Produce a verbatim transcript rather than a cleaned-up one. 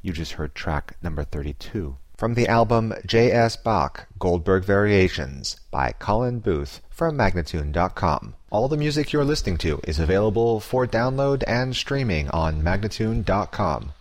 You just heard track number thirty-two. From the album J S. Bach, Goldberg Variations by Colin Booth from Magnatune dot com. All the music you're listening to is available for download and streaming on Magnatune dot com.